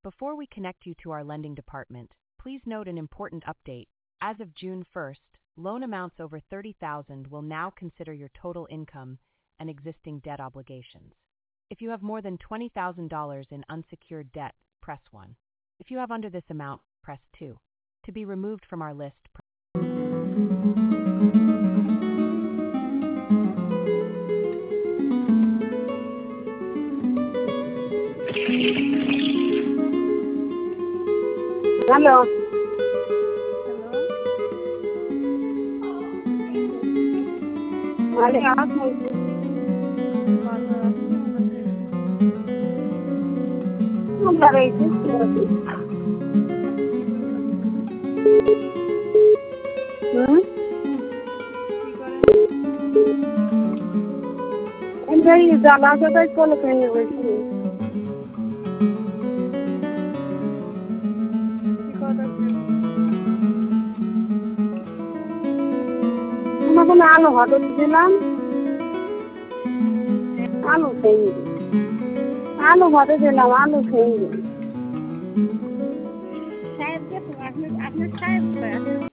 Before we connect you to our lending department, please note an important update. As of June 1st, loan amounts over $30,000 will now consider your total income and existing debt obligations. If you have more than $20,000 in unsecured debt, press 1. If you have under this amount, press 2. To be removed from our list, Hello. अरे आप मुझे क्यों कर रही थी? नहीं जाला के तो कॉल करने वैसे मैं आलू हटो दिलाम आलू खाएंगे आलू हटो दिलाम आलू खाएंगे शायद के आपने शायद